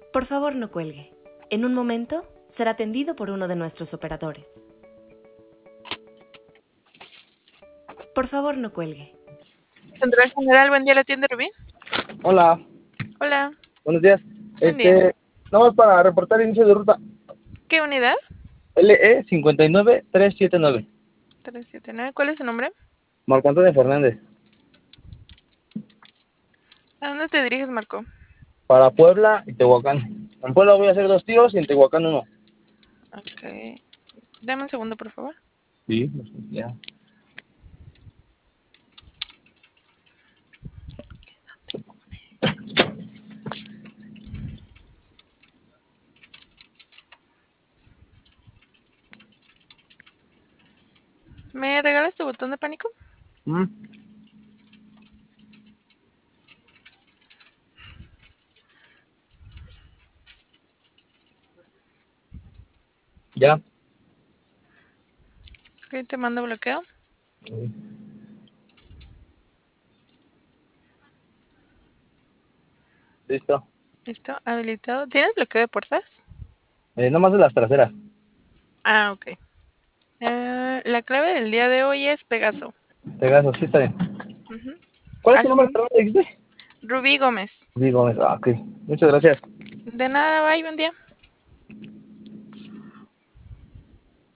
Por favor, no cuelgue. En un momento será atendido por uno de nuestros operadores. Por favor, no cuelgue. Central General, buen día, ¿la atiende Rubí? Hola, Hola, buenos días. buen día. Nada más para reportar inicio de ruta. ¿Qué unidad? LE 59379. 379. ¿Cuál es su nombre? Marco Antonio Fernández. ¿A dónde te diriges, Marco? Para Puebla y Tehuacán. En Puebla voy a hacer 2 tiros y en Tehuacán 1. Ok. Dame un segundo, por favor. Sí, ya. ¿Me regalas tu botón de pánico? Mm, Ya. Ok, te mando bloqueo. Listo. Listo, habilitado. ¿Tienes bloqueo de puertas? No más de las traseras. Ah, ok. La clave del día de hoy es Pegaso. Pegaso, sí está bien. Ujú. ¿Cuál es tu nombre? Algo. Perdón, ¿me dijiste? Rubí Gómez. Digo, ok. Muchas gracias. De nada, bye, buen día.